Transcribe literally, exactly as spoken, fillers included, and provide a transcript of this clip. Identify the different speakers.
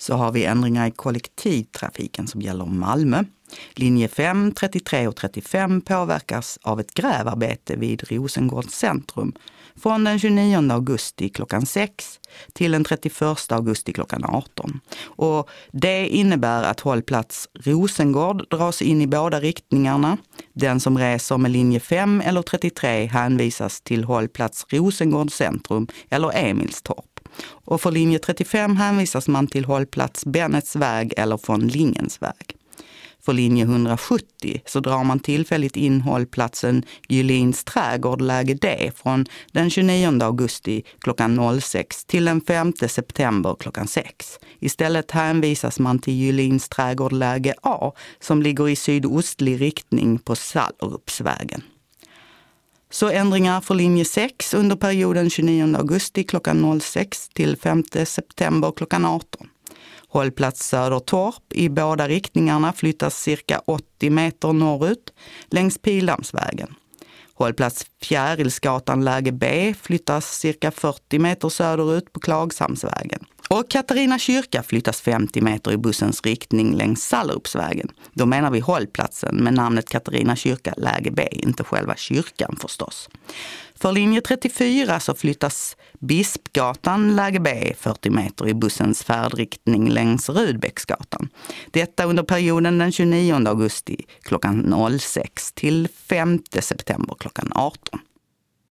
Speaker 1: så har vi ändringar i kollektivtrafiken som gäller Malmö. Linje fem, trettiotre och trettiofem påverkas av ett grävarbete vid Rosengårds centrum från den tjugonionde augusti klockan sex till den trettioförsta augusti klockan arton. Och det innebär att hållplats Rosengård dras in i båda riktningarna. Den som reser med linje fem eller trettiotre hänvisas till hållplats Rosengårds centrum eller Emilstorp. Och för linje trettiofem hänvisas man till hållplats Bennets väg eller von Lingens väg. För linje hundrasjuttio så drar man tillfälligt in hållplatsen Gyllins trädgård läge D från den tjugonionde augusti klockan sex till den femte september klockan sex. Istället hänvisas man till Gyllins trädgård läge A som ligger i sydostlig riktning på Sallerupsvägen. Så ändringar för linje sex under perioden tjugonionde augusti klockan sex till femte september klockan arton. Hållplats Södertorp i båda riktningarna flyttas cirka åttio meter norrut längs Pildammsvägen. Hållplats Fjärilsgatan läge B flyttas cirka fyrtio meter söderut på Klagsamsvägen. Och Katarina kyrka flyttas femtio meter i bussens riktning längs Sallerupsvägen. Då menar vi hållplatsen med namnet Katarina kyrka läge B, inte själva kyrkan förstås. För linje trettiofyra så flyttas Bispgatan läge B fyrtio meter i bussens färdriktning längs Rudbecksgatan. Detta under perioden den tjugonionde augusti klockan sex till femte september klockan arton.